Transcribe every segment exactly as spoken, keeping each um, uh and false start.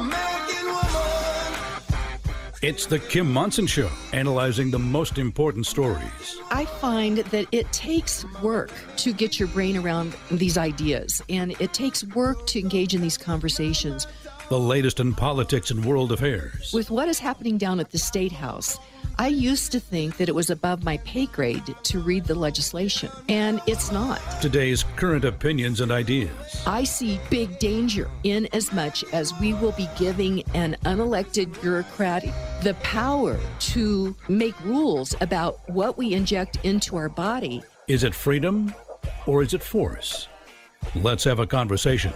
American woman. It's the Kim Monson Show, analyzing the most important stories. I find that it takes work to get your brain around these ideas, and it takes work to engage in these conversations. The latest in politics and world affairs. With what is happening down at the State House, I used to think that it was above my pay grade to read the legislation, and it's not. Today's current opinions and ideas. I see big danger in as much as we will be giving an unelected bureaucrat the power to make rules about what we inject into our body. Is it freedom or is it force? Let's have a conversation.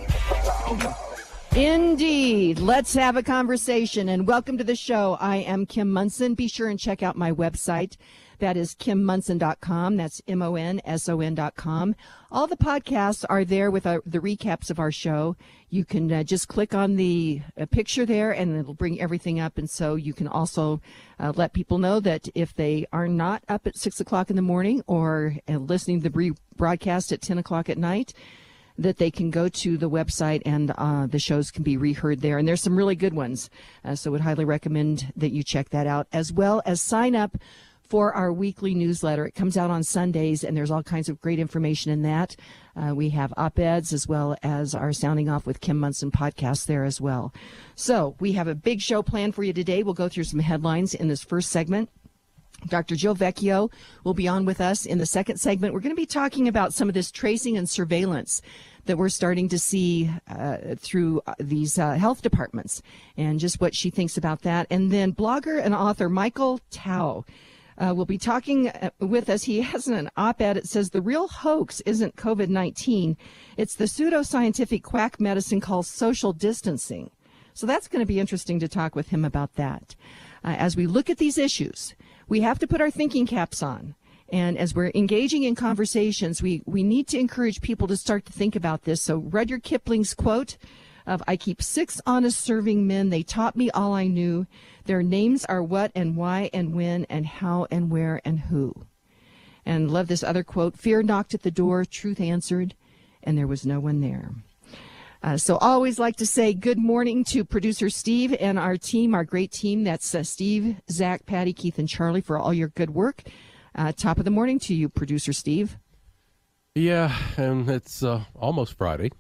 Indeed. Let's have a conversation. And welcome to the show. I am Kim Monson. Be sure and check out my website. That is kim monson dot com. That's M O N S O N dot com. All the podcasts are there with our, the recaps of our show. You can uh, just click on the uh, picture there and it'll bring everything up. And so you can also uh, let people know that if they are not up at six o'clock in the morning or uh, listening to the rebroadcast at ten o'clock at night, that they can go to the website and uh, the shows can be reheard there. And there's some really good ones. Uh, so would highly recommend that you check that out, as well as sign up for our weekly newsletter. It comes out on Sundays, and there's all kinds of great information in that. Uh, we have op-eds as well as our Sounding Off with Kim Monson podcast there as well. So we have a big show planned for you today. We'll go through some headlines in this first segment. Doctor Joe Vecchio will be on with us in the second segment. We're going to be talking about some of this tracing and surveillance that we're starting to see uh, through these uh, health departments and just what she thinks about that. And then blogger and author Michael Tao uh, will be talking with us. He has an op-ed. It says the real hoax isn't COVID nineteen. It's the pseudoscientific quack medicine called social distancing. So that's going to be interesting to talk with him about that. Uh, as we look at these issues, we have to put our thinking caps on. And as we're engaging in conversations, we, we need to encourage people to start to think about this. So Rudyard Kipling's quote of, I keep six honest serving men. They taught me all I knew. Their names are what and why and when and how and where and who. And love this other quote, fear knocked at the door, truth answered, and there was no one there. Uh, so always like to say good morning to producer Steve and our team, our great team. That's uh, Steve, Zach, Patty, Keith, and Charlie for all your good work. Uh, top of the morning to you, producer Steve. Yeah, and it's uh, almost Friday.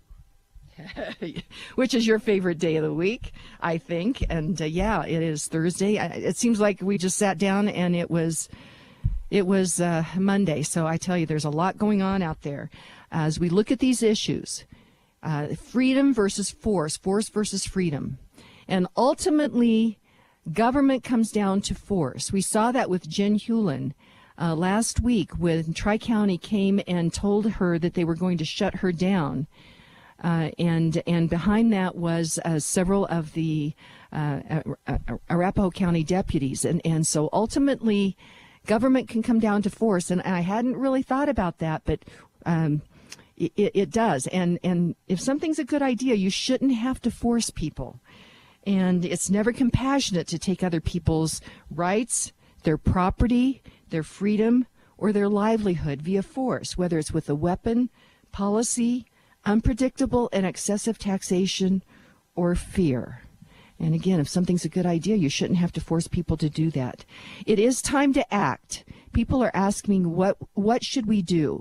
Which is your favorite day of the week, I think. And uh, yeah, it is Thursday. I, it seems like we just sat down and it was it was uh, Monday. So I tell you, there's a lot going on out there. As we look at these issues, uh, freedom versus force, force versus freedom. And ultimately, government comes down to force. We saw that with Jen Hewlin uh, last week when Tri-County came and told her that they were going to shut her down. Uh, and and behind that was uh, several of the uh, uh, Arapahoe County deputies. And, and so ultimately, government can come down to force. And I hadn't really thought about that, but um, it, it does. And, and if something's a good idea, you shouldn't have to force people. And it's never compassionate to take other people's rights, their property, their freedom, or their livelihood via force, whether it's with a weapon, policy, unpredictable and excessive taxation, or fear. And again, if something's a good idea, you shouldn't have to force people to do that. It is time to act. People are asking me, what, what should we do?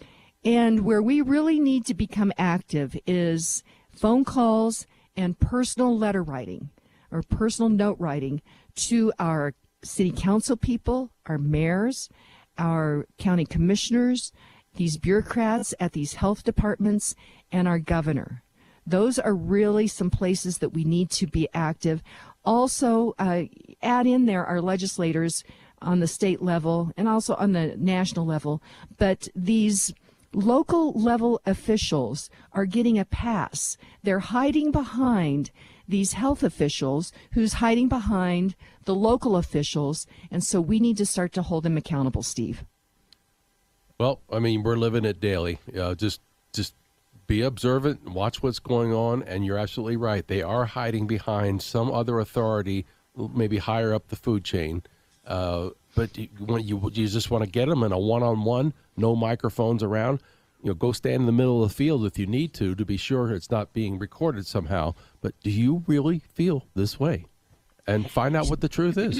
And where we really need to become active is phone calls and personal letter writing or personal note writing to our city council people, our mayors, our county commissioners, these bureaucrats at these health departments, and our governor. Those are really some places that we need to be active. Also, uh, add in there our legislators on the state level and also on the national level. But these local level officials are getting a pass. They're hiding behind these health officials who's hiding behind the local officials. And so we need to start to hold them accountable, Steve. Well, I mean, we're living it daily. Uh, just just be observant and watch what's going on. And you're absolutely right. They are hiding behind some other authority, maybe higher up the food chain. Uh, but you, when you, you just want to get them in a one-on-one, no microphones around. you know, go stand in the middle of the field if you need to, to be sure it's not being recorded somehow. But do you really feel this way? And find out what the truth is.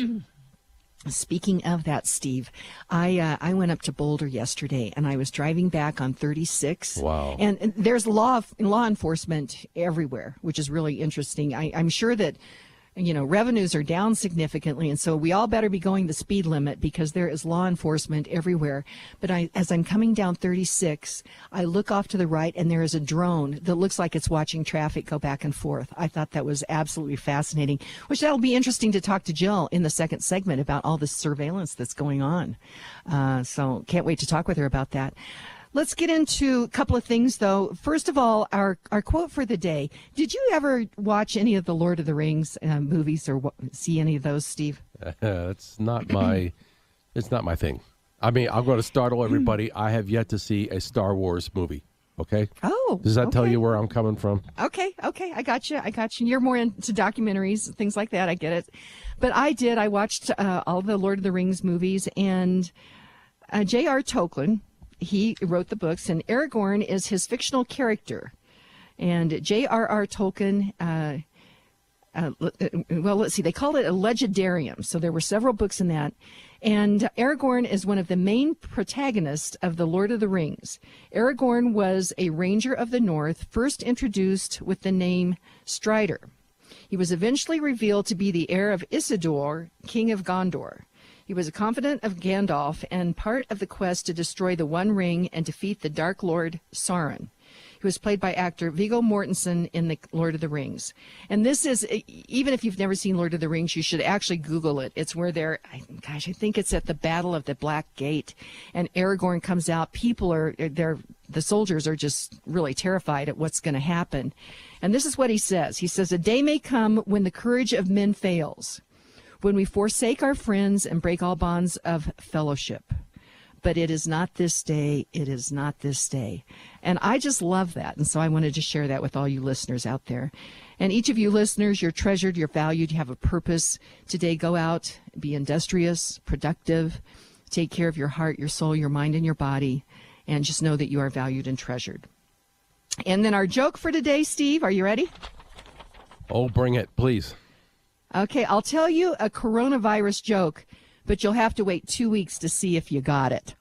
Speaking of that, Steve, I uh, I went up to Boulder yesterday, and I was driving back on thirty-six. Wow! And, and there's law law enforcement everywhere, which is really interesting. I, I'm sure that, you know, revenues are down significantly, and so we all better be going the speed limit because there is law enforcement everywhere. But I, as I'm coming down thirty-six, I look off to the right, and there is a drone that looks like it's watching traffic go back and forth. I thought that was absolutely fascinating, which that'll be interesting to talk to Jill in the second segment about all this surveillance that's going on. Uh, so can't wait to talk with her about that. Let's get into a couple of things, though. First of all, our, our quote for the day. Did you ever watch any of the Lord of the Rings uh, movies or w- see any of those, Steve? Uh, it's not my, it's not my thing. I mean, I'm going to startle everybody. I have yet to see a Star Wars movie. Okay. Oh. Does that okay. tell you where I'm coming from? Okay. Okay. I got you. I got you. You're more into documentaries, things like that. I get it. But I did. I watched uh, all the Lord of the Rings movies, and uh, J R. Tolkien, he wrote the books, and Aragorn is his fictional character. And J R R. Tolkien, uh, uh, well, let's see, they called it a legendarium. So there were several books in that. And Aragorn is one of the main protagonists of The Lord of the Rings. Aragorn was a ranger of the North, first introduced with the name Strider. He was eventually revealed to be the heir of Isildur, king of Gondor. He was a confidant of Gandalf and part of the quest to destroy the One Ring and defeat the Dark Lord Sauron. He was played by actor Viggo Mortensen in The Lord of the Rings. And this is, even if you've never seen Lord of the Rings, you should actually Google it. It's where they're, gosh, I think it's at the Battle of the Black Gate, and Aragorn comes out. People are, they're, the soldiers are just really terrified at what's going to happen. And this is what he says. He says, "A day may come when the courage of men fails, when we forsake our friends and break all bonds of fellowship. But it is not this day. It is not this day." And I just love that. And so I wanted to share that with all you listeners out there. And each of you listeners, you're treasured, you're valued, you have a purpose. Today, go out, be industrious, productive, take care of your heart, your soul, your mind, and your body, and just know that you are valued and treasured. And then our joke for today, Steve, are you ready? Oh, bring it, please. Okay, I'll tell you a coronavirus joke, but you'll have to wait two weeks to see if you got it.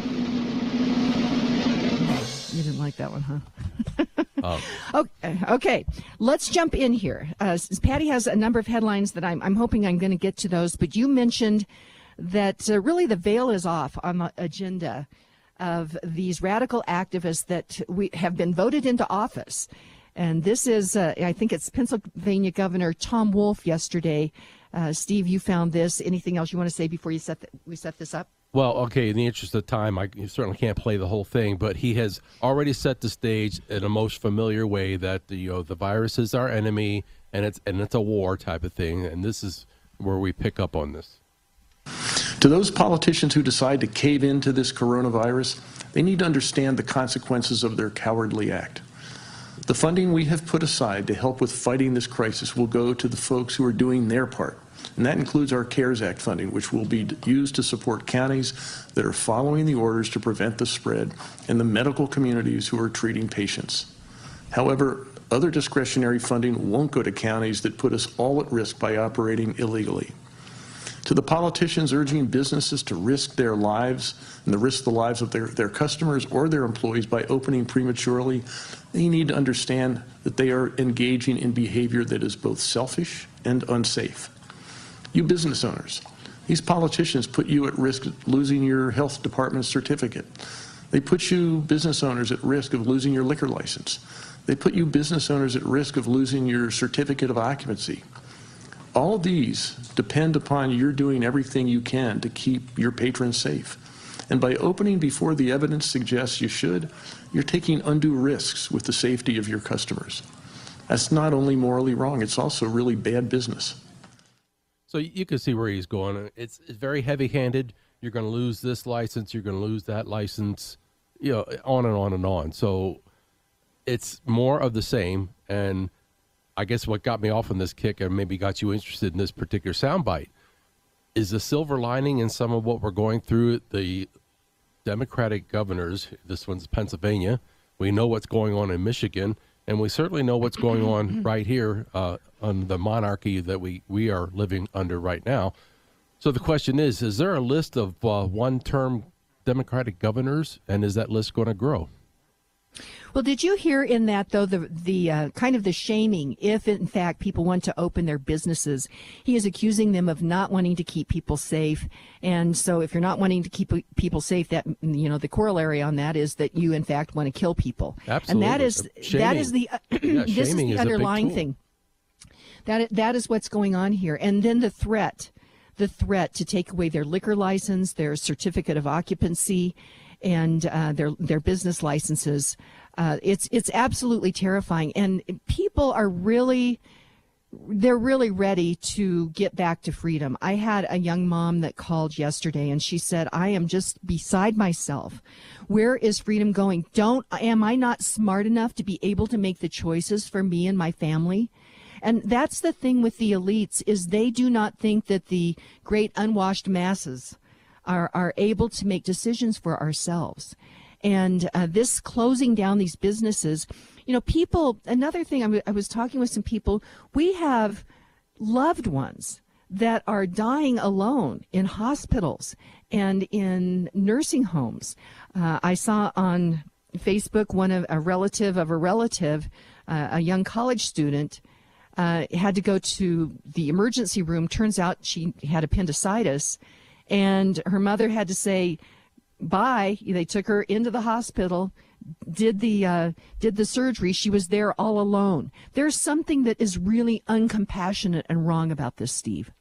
You didn't like that one, huh? Oh. Okay, okay, let's jump in here. Uh, Patty has a number of headlines that I'm, I'm hoping I'm going to get to those, but you mentioned that uh, really the veil is off on the agenda of these radical activists that we have been voted into office. And this is, uh, I think it's Pennsylvania Governor Tom Wolf yesterday. Uh, Steve, you found this. Anything else you want to say before you set th- we set this up? Well, okay, in the interest of time, I certainly can't play the whole thing, but he has already set the stage in a most familiar way that the, you know, the virus is our enemy, and it's and it's a war type of thing, and this is where we pick up on this. To those politicians who decide to cave into this coronavirus, they need to understand the consequences of their cowardly act. The funding we have put aside to help with fighting this crisis will go to the folks who are doing their part. And that includes our CARES Act funding, which will be used to support counties that are following the orders to prevent the spread and the medical communities who are treating patients. However, other discretionary funding won't go to counties that put us all at risk by operating illegally. To the politicians urging businesses to risk their lives and to risk the lives of their, their customers or their employees by opening prematurely, they need to understand that they are engaging in behavior that is both selfish and unsafe. You business owners, these politicians put you at risk of losing your health department certificate. They put you business owners at risk of losing your liquor license. They put you business owners at risk of losing your certificate of occupancy. All of these depend upon your doing everything you can to keep your patrons safe. And by opening before the evidence suggests you should, you're taking undue risks with the safety of your customers. That's not only morally wrong, it's also really bad business. So you can see where he's going. It's, it's very heavy-handed. You're going to lose this license. You're going to lose that license, you know, on and on and on. So it's more of the same. And I guess what got me off on this kick and maybe got you interested in this particular soundbite is the silver lining in some of what we're going through, the Democratic governors. This one's Pennsylvania. We know what's going on in Michigan, and we certainly know what's going on right here uh, on the monarchy that we, we are living under right now. So the question is, is there a list of uh, one-term Democratic governors, and is that list going to grow? Well, did you hear in that, though, the the uh, kind of the shaming if, in fact, people want to open their businesses? He is accusing them of not wanting to keep people safe. And so if you're not wanting to keep people safe, that, you know, the corollary on that is that you, in fact, want to kill people. Absolutely. And that is, Shaming. that is the, uh, Yeah, this is shaming the is a big underlying tool. thing. That That is what's going on here. And then the threat, the threat to take away their liquor license, their certificate of occupancy, and uh, their their business licenses. Uh, it's it's absolutely terrifying, and people are really they're really ready to get back to freedom. I had a young mom that called yesterday, and she said, "I am just beside myself. Where is freedom going? Don't am I not smart enough to be able to make the choices for me and my family?" And that's the thing with the elites, is they do not think that the great unwashed masses are, are able to make decisions for ourselves. And uh, this closing down these businesses, you know, people, another thing, I, w- I was talking with some people, we have loved ones that are dying alone in hospitals and in nursing homes. Uh, I saw on Facebook one of a relative of a relative, uh, a young college student, uh, had to go to the emergency room. Turns out she had appendicitis, and her mother had to say bye. They took her into the hospital, did the uh, did the surgery. She was there all alone. There's something that is really uncompassionate and wrong about this, Steve.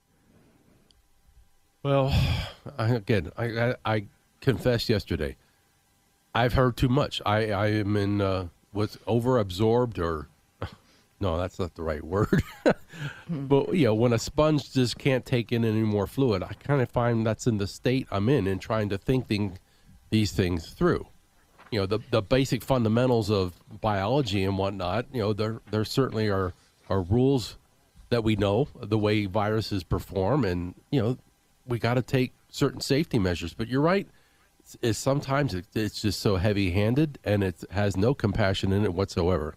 Well, I, again, I, I, I confessed yesterday. I've heard too much. I, I am in uh, was over-absorbed or no, that's not the right word. But, you know, when a sponge just can't take in any more fluid, I kind of find that's in the state I'm in and trying to think thing, these things through. You know, the the basic fundamentals of biology and whatnot, you know, there there certainly are, are rules that we know, the way viruses perform, and, you know, we got to take certain safety measures. But you're right, it's, it's sometimes it, it's just so heavy-handed, and it has no compassion in it whatsoever.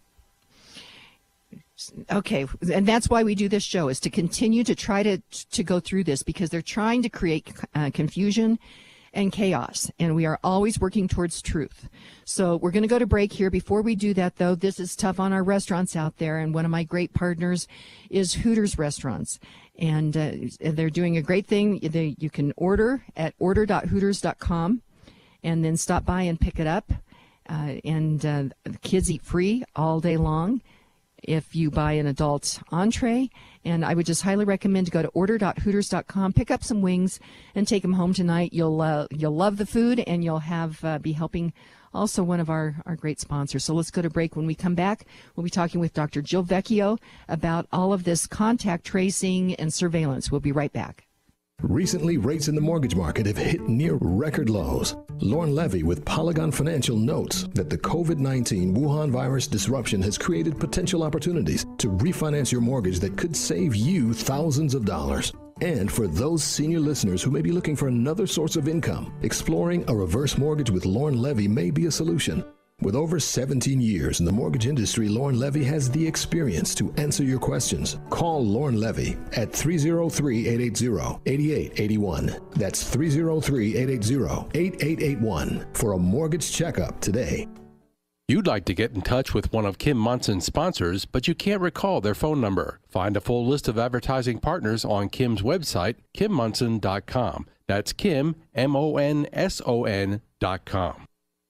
Okay, and that's why we do this show, is to continue to try to to go through this, because they're trying to create uh, confusion and chaos, and we are always working towards truth. So we're going to go to break here. Before we do that, though, this is tough on our restaurants out there, and one of my great partners is Hooters Restaurants, and uh, they're doing a great thing. They, you can order at order dot hooters dot com and then stop by and pick it up, uh, and uh, the kids eat free all day long if you buy an adult entree. And I would just highly recommend to go to order dot hooters dot com, pick up some wings, and take them home tonight. You'll uh, you'll love the food, and you'll have uh, be helping also one of our, our great sponsors. So let's go to break. When we come back, we'll be talking with Doctor Jill Vecchio about all of this contact tracing and surveillance. We'll be right back. Recently, rates in the mortgage market have hit near record lows. Lauren Levy with Polygon Financial notes that the COVID nineteen Wuhan virus disruption has created potential opportunities to refinance your mortgage that could save you thousands of dollars. And for those senior listeners who may be looking for another source of income, exploring a reverse mortgage with Lauren Levy may be a solution. With over seventeen years in the mortgage industry, Lauren Levy has the experience to answer your questions. Call Lauren Levy at three oh three, eight eight zero, eight eight eight one. That's three oh three, eight eight zero, eight eight eight one for a mortgage checkup today. You'd like to get in touch with one of Kim Monson's sponsors, but you can't recall their phone number. Find a full list of advertising partners on Kim's website, kim monson dot com. That's Kim, M O N S O N dot com.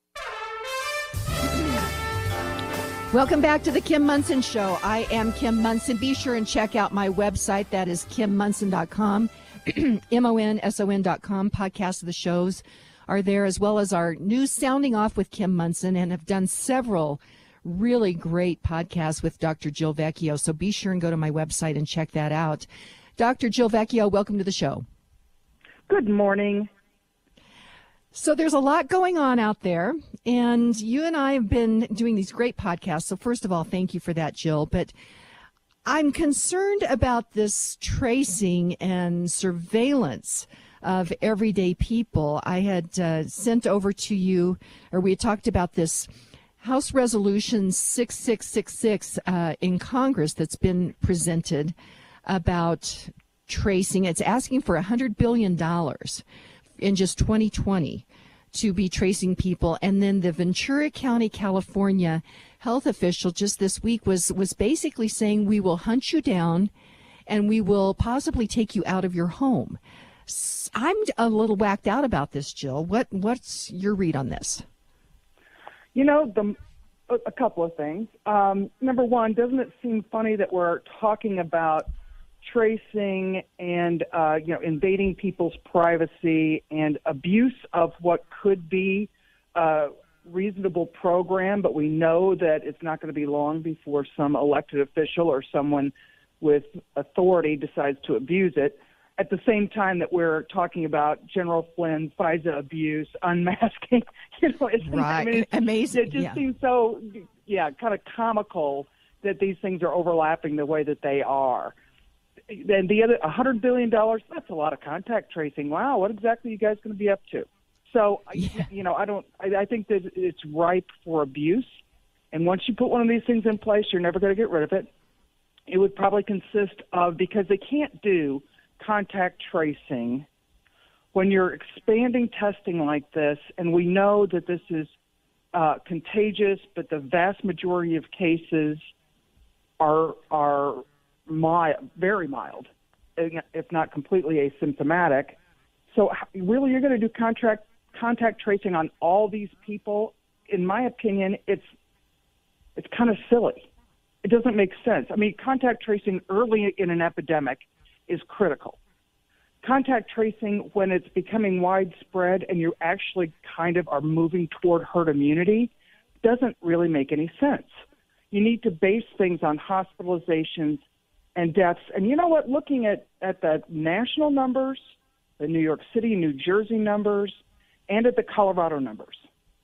Welcome back to the Kim Monson Show. I am Kim Monson. Be sure and check out my website. That is kim monson dot com, M O N S O N dot com. Podcasts of the shows are there, as well as our new Sounding Off with Kim Monson, and have done several really great podcasts with Doctor Jill Vecchio. So be sure and go to my website and check that out. Doctor Jill Vecchio, welcome to the show. Good morning. So there's a lot going on out there, and you and I have been doing these great podcasts. So first of all, thank you for that, Jill. But I'm concerned about this tracing and surveillance of everyday people. I had uh, sent over to you, or we had talked about this House Resolution six six six six uh, in Congress that's been presented about tracing. It's asking for one hundred billion dollars in just twenty twenty to be tracing people. And then the Ventura County, California health official just this week was, was basically saying, we will hunt you down and we will possibly take you out of your home. I'm a little whacked out about this, Jill. What What's your read on this? You know, the, a couple of things. Um, number one, doesn't it seem funny that we're talking about tracing and, uh, you know, invading people's privacy and abuse of what could be a reasonable program, but we know that it's not going to be long before some elected official or someone with authority decides to abuse it. At the same time that we're talking about General Flynn, FISA abuse, unmasking, you know, it's, right. I mean, it's, amazing. It just yeah. seems so, yeah, kind of comical that these things are overlapping the way that they are. And the other, one hundred billion dollars, that's a lot of contact tracing. Wow, what exactly are you guys going to be up to? So, yeah. you know, I don't, I, I think that it's ripe for abuse. And once you put one of these things in place, you're never going to get rid of it. It would probably consist of, because they can't do contact tracing when you're expanding testing like this, and we know that this is uh, contagious, but the vast majority of cases are are mild, very mild, if not completely asymptomatic. So really, you're going to do contract contact tracing on all these people? In my opinion, it's it's kind of silly. It doesn't make sense. I mean, contact tracing early in an epidemic is critical. Contact tracing when it's becoming widespread and you actually kind of are moving toward herd immunity doesn't really make any sense. You need to base things on hospitalizations and deaths. And you know what? Looking at, at the national numbers, the New York City, New Jersey numbers, and at the Colorado numbers,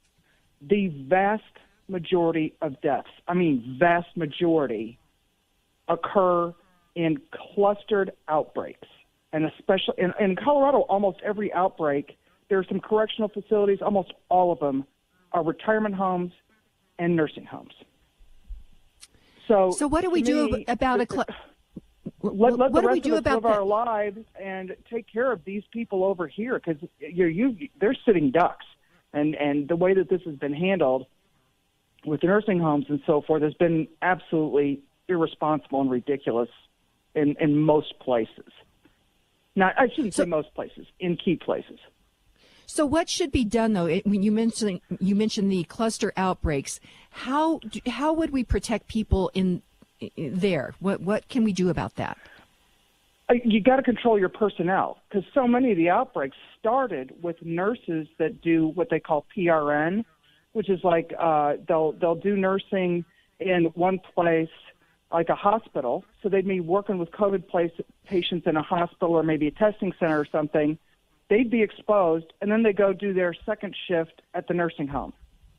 the vast majority of deaths, I mean vast majority, occur in clustered outbreaks. And especially in, in Colorado, almost every outbreak, there are some correctional facilities, almost all of them are retirement homes and nursing homes. So, so what do we do me, about a cl- let, let what the do rest we do of us about live that? our lives and take care of these people over here, because you you they're sitting ducks, and and the way that this has been handled with the nursing homes and so forth has been absolutely irresponsible and ridiculous in in most places. Not, I shouldn't So- say most places, in key places. So what should be done, though? It, when you mentioned you mentioned the cluster outbreaks, how do- how would we protect people in, in there? What what can we do about that? Uh, You got to control your personnel, because so many of the outbreaks started with nurses that do what they call P R N, which is like uh, they'll they'll do nursing in one place, like a hospital. So they'd be working with COVID place, patients in a hospital or maybe a testing center or something. They'd be exposed, and then they go do their second shift at the nursing home.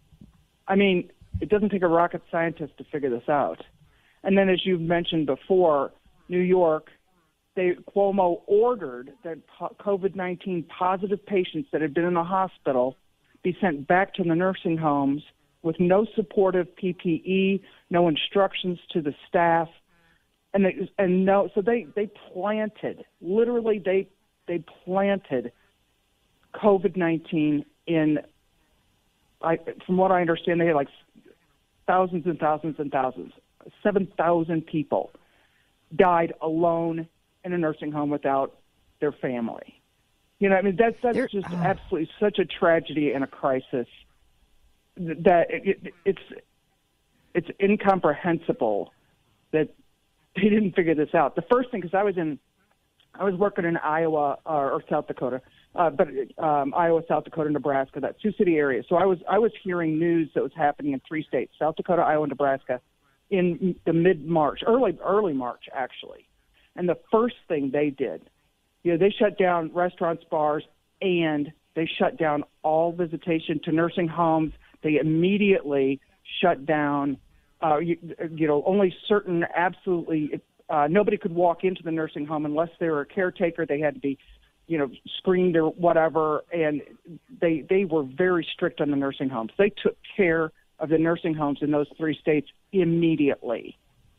I mean, it doesn't take a rocket scientist to figure this out. And then, as you've mentioned before, New York, they Cuomo ordered that COVID nineteen positive patients that had been in the hospital be sent back to the nursing homes with no supportive P P E, no instructions to the staff, and they, and no. So they they planted, literally they they planted COVID nineteen in, I, from what I understand, they had like thousands and thousands and thousands. seven thousand people died alone in a nursing home without their family. You know, I mean, that's, that's There- just uh, absolutely such a tragedy and a crisis that it, it, it's it's incomprehensible that they didn't figure this out. The first thing, because I was in, I was working in Iowa uh, or South Dakota, uh, but um, Iowa, South Dakota, Nebraska, that Sioux City area. So I was I was hearing news that was happening in three states: South Dakota, Iowa, and Nebraska, in the mid-March, early early March actually. And the first thing they did, you know, they shut down restaurants, bars, and they shut down all visitation to nursing homes. They immediately shut down, uh, you, you know, only certain absolutely, uh, nobody could walk into the nursing home unless they were a caretaker. They had to be you know, screened or whatever, and they they were very strict on the nursing homes. They took care of the nursing homes in those three states immediately.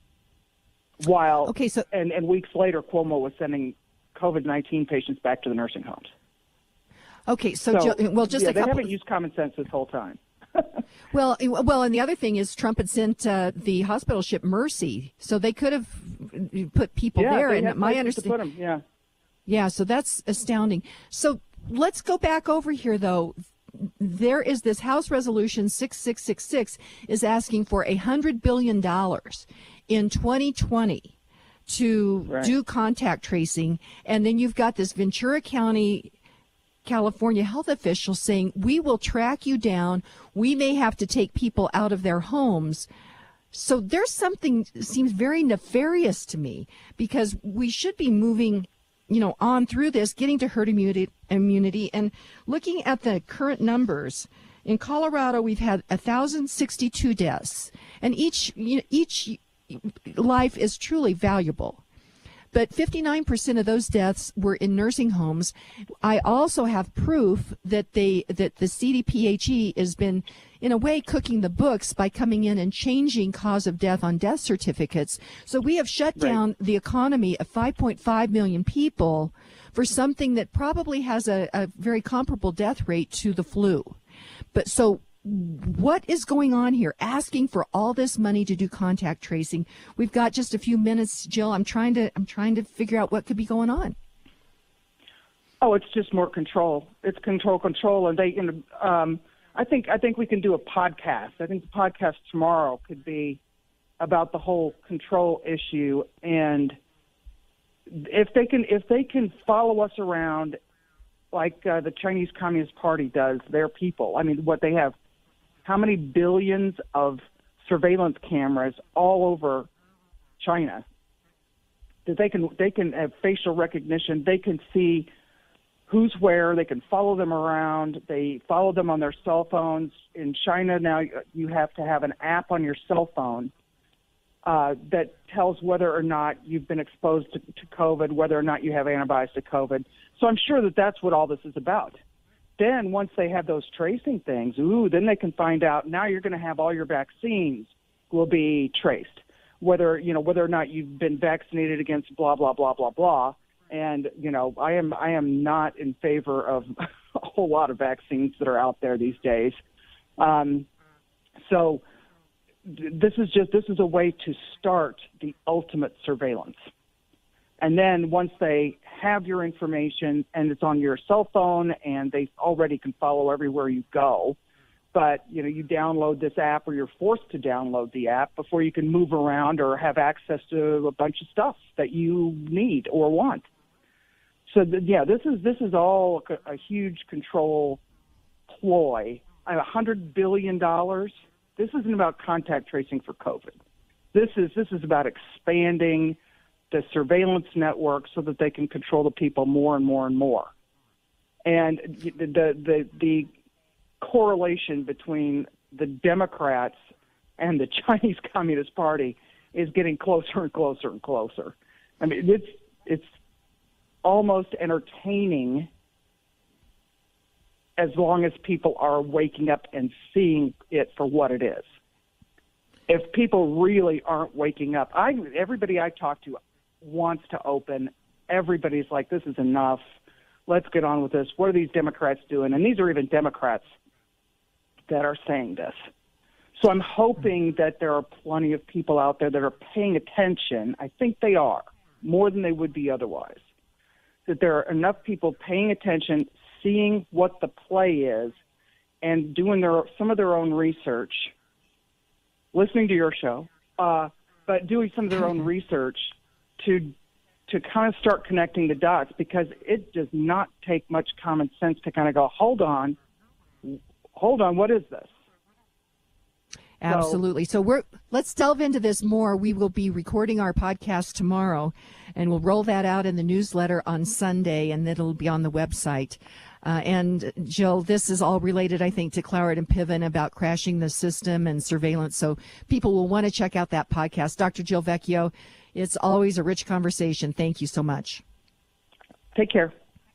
While okay, so and, and weeks later, Cuomo was sending COVID nineteen patients back to the nursing homes. Okay, so, so Jill, well, just yeah, a couple. They haven't used common sense this whole time. well, well, and the other thing is Trump had sent uh, the hospital ship Mercy, so they could have put people yeah, there. They and had my understanding, yeah, yeah, so that's astounding. So let's go back over here, though. There is this House Resolution six six six six is asking for a hundred billion dollars in twenty twenty to right. do contact tracing, and then you've got this Ventura County, California health official saying, we will track you down. We may have to take people out of their homes. So there's something that seems very nefarious to me, because we should be moving, you know, on through this, getting to herd immunity, immunity and looking at the current numbers. In Colorado, we've had one thousand sixty-two deaths, and each, you know, each life is truly valuable. But fifty-nine percent of those deaths were in nursing homes. I also have proof that they that the C D P H E has been, in a way, cooking the books by coming in and changing cause of death on death certificates. So we have shut right. down the economy of five point five million people for something that probably has a, a very comparable death rate to the flu. But so what is going on here? Asking for all this money to do contact tracing. We've got just a few minutes, Jill. I'm trying to I'm trying to figure out what could be going on. Oh, it's just more control. It's control, control, and they. You know, um, I think I think we can do a podcast. I think the podcast tomorrow could be about the whole control issue, and if they can if they can follow us around like uh, the Chinese Communist Party does their people. I mean, what they have. How many billions of surveillance cameras all over China that they can they can have facial recognition. They can see who's where. They can follow them around. They follow them on their cell phones. In China now, you have to have an app on your cell phone uh, that tells whether or not you've been exposed to, to COVID, whether or not you have antibodies to COVID. So I'm sure that that's what all this is about. Then once they have those tracing things, ooh, then they can find out now you're going to have all your vaccines will be traced, whether, you know, whether or not you've been vaccinated against blah, blah, blah, blah, blah. And, you know, I am I am not in favor of a whole lot of vaccines that are out there these days. Um, so this is just this is a way to start the ultimate surveillance. And then once they have your information and it's on your cell phone and they already can follow everywhere you go, but, you know, you download this app or you're forced to download the app before you can move around or have access to a bunch of stuff that you need or want. So, the, yeah, this is this is all a, a huge control ploy. A hundred billion dollars. This isn't about contact tracing for COVID. This is this is about expanding the surveillance network so that they can control the people more and more and more. And the the the, the correlation between the Democrats and the Chinese Communist Party is getting closer and closer and closer. I mean, it's it's almost entertaining as long as people are waking up and seeing it for what it is. If people really aren't waking up, I everybody I talk to wants to open. Everybody's like, this is enough. Let's get on with this. What are these Democrats doing? And these are even Democrats that are saying this. So I'm hoping that there are plenty of people out there that are paying attention. I think they are, more than they would be otherwise. That there are enough people paying attention, seeing what the play is, and doing their some of their own research, listening to your show, uh, but doing some of their own research to to kind of start connecting the dots, because it does not take much common sense to kind of go, hold on, hold on, what is this? Absolutely. So we're let's delve into this more. We will be recording our podcast tomorrow, and we'll roll that out in the newsletter on Sunday, and it'll be on the website. Uh, and Jill, this is all related, I think, to Cloward and Piven about crashing the system and surveillance. So people will want to check out that podcast. Doctor Jill Vecchio, it's always a rich conversation. Thank you so much. Take care.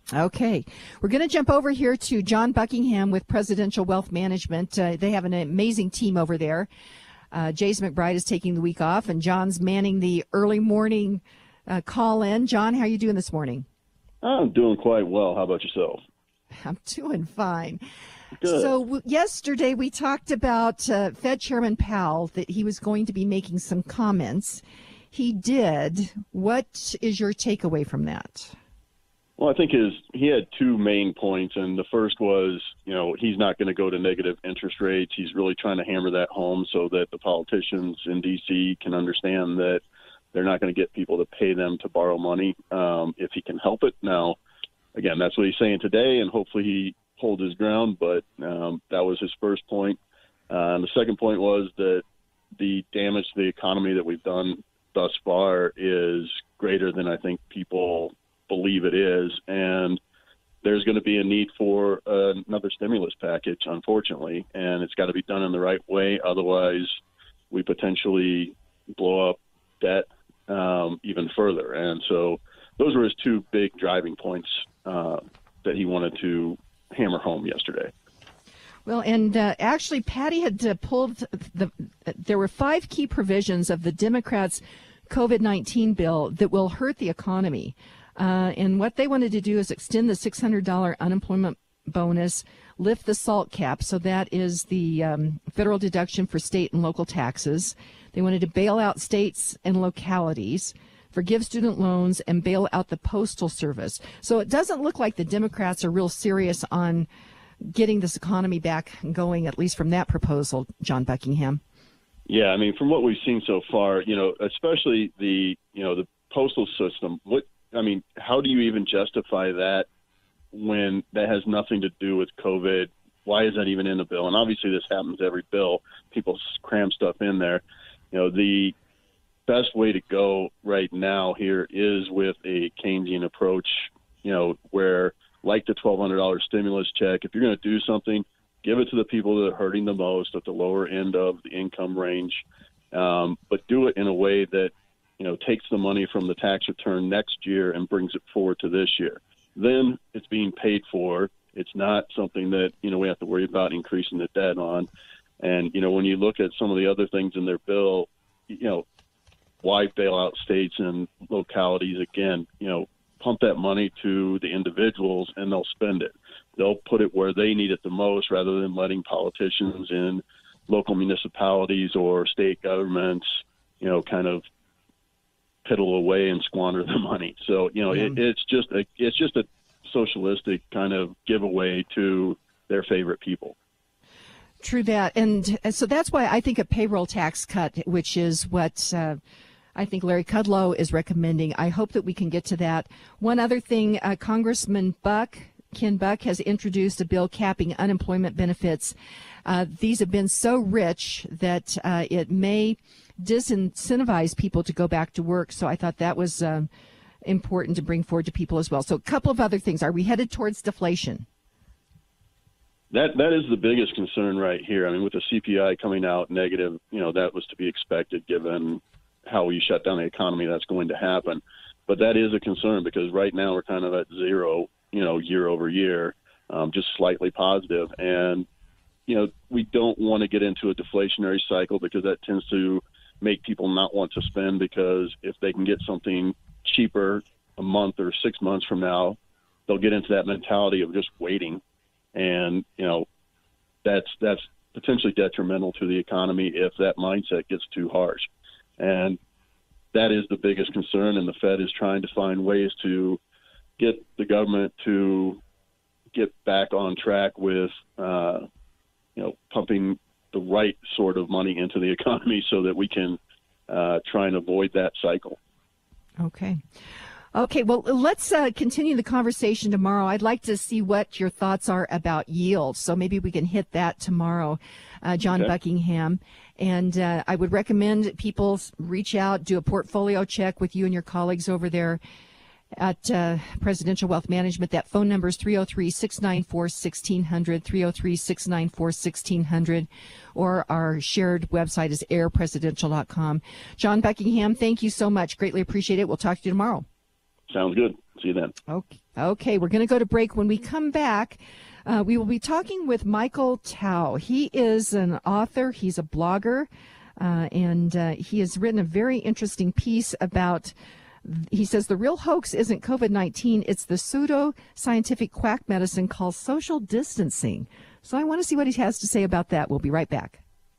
Okay. We're going to jump over here to John Buckingham with Presidential Wealth Management. Uh, they have an amazing team over there. Uh, Jace McBride is taking the week off, and John's manning the early morning uh, call in. John, how are you doing this morning? I'm doing quite well. How about yourself? I'm doing fine. Good. So w- yesterday we talked about uh, Fed Chairman Powell, that he was going to be making some comments. He did. What is your takeaway from that? Well, I think his he had two main points, and the first was, you know, he's not going to go to negative interest rates. He's really trying to hammer that home so that the politicians in D C can understand that they're not going to get people to pay them to borrow money um, if he can help it. Now, again, that's what he's saying today, and hopefully he holds his ground, but um, that was his first point. Uh, and the second point was that the damage to the economy that we've done thus far is greater than I think people believe it is, and there's going to be a need for uh, another stimulus package, unfortunately, and it's got to be done in the right way. Otherwise, we potentially blow up debt um, even further. And so those were his two big driving points uh, that he wanted to hammer home yesterday. Well, and uh, actually, Patty had uh, pulled the. There were five key provisions of the Democrats' COVID nineteen bill that will hurt the economy. Uh, and what they wanted to do is extend the six hundred dollars unemployment bonus, lift the SALT cap, so that is the um, federal deduction for state and local taxes. They wanted to bail out states and localities, forgive student loans, and bail out the Postal Service. So it doesn't look like the Democrats are real serious on getting this economy back going, at least from that proposal, John Buckingham. Yeah, I mean, from what we've seen so far, you know, especially the, you know, the postal system, what, I mean, how do you even justify that when that has nothing to do with COVID? Why is that even in the bill? And obviously this happens every bill. People cram stuff in there. You know, the best way to go right now here is with a Keynesian approach, you know, where like the twelve hundred dollars stimulus check, if you're going to do something, give it to the people that are hurting the most at the lower end of the income range, um, but do it in a way that, you know, takes the money from the tax return next year and brings it forward to this year. Then it's being paid for. It's not something that, you know, we have to worry about increasing the debt on. And, you know, when you look at some of the other things in their bill, you know, why bail out states and localities? Again, you know, pump that money to the individuals and they'll spend it. They'll put it where they need it the most rather than letting politicians in local municipalities or state governments, you know, kind of piddle away and squander the money. So, you know, yeah. it, it's just a it's just a socialistic kind of giveaway to their favorite people. True that. And so that's why I think a payroll tax cut, which is what uh, I think Larry Kudlow is recommending. I hope that we can get to that. One other thing, uh, Congressman Buck, Ken Buck, has introduced a bill capping unemployment benefits. Uh, these have been so rich that uh, it may disincentivize people to go back to work. So I thought that was um, important to bring forward to people as well. So a couple of other things. Are we headed towards deflation? That that is the biggest concern right here. I mean, with the C P I coming out negative, you know, that was to be expected given how we shut down the economy. That's going to happen. But that is a concern because right now we're kind of at zero, you know, year over year, um, just slightly positive. And, you know, we don't want to get into a deflationary cycle because that tends to make people not want to spend, because if they can get something cheaper a month or six months from now, they'll get into that mentality of just waiting. And, you know, that's that's potentially detrimental to the economy if that mindset gets too harsh. And that is the biggest concern. And the Fed is trying to find ways to get the government to get back on track with, uh, you know, pumping the right sort of money into the economy so that we can uh, try and avoid that cycle. Okay. Okay, well, let's uh, continue the conversation tomorrow. I'd like to see what your thoughts are about yield, so maybe we can hit that tomorrow, uh, John okay. Buckingham. And uh, I would recommend people reach out, do a portfolio check with you and your colleagues over there at uh, Presidential Wealth Management. That phone number is three oh three, six nine four, one six zero zero, three oh three, six nine four, one six zero zero, or our shared website is air presidential dot com. John Buckingham, thank you so much. Greatly appreciate it. We'll talk to you tomorrow. Sounds good. See you then. Okay, okay. We're going to go to break. When we come back, uh, we will be talking with Michael Tao. He is an author. He's a blogger, uh, and uh, he has written a very interesting piece about, he says, the real hoax isn't COVID nineteen. It's the pseudo-scientific quack medicine called social distancing. So I want to see what he has to say about that. We'll be right back.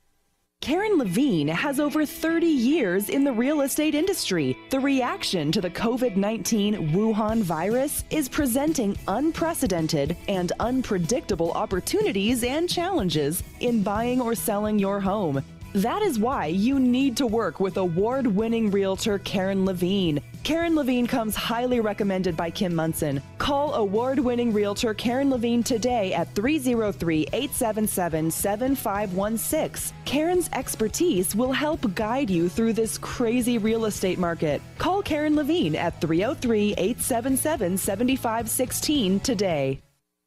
Karen Levine has over thirty years in the real estate industry. The reaction to the COVID nineteen Wuhan virus is presenting unprecedented and unpredictable opportunities and challenges in buying or selling your home. That is why you need to work with award-winning realtor Karen Levine. Karen Levine comes highly recommended by Kim Monson. Call award-winning realtor Karen Levine today at three oh three, eight seven seven, seven five one six. Karen's expertise will help guide you through this crazy real estate market. Call Karen Levine at three oh three, eight seven seven, seven five one six today.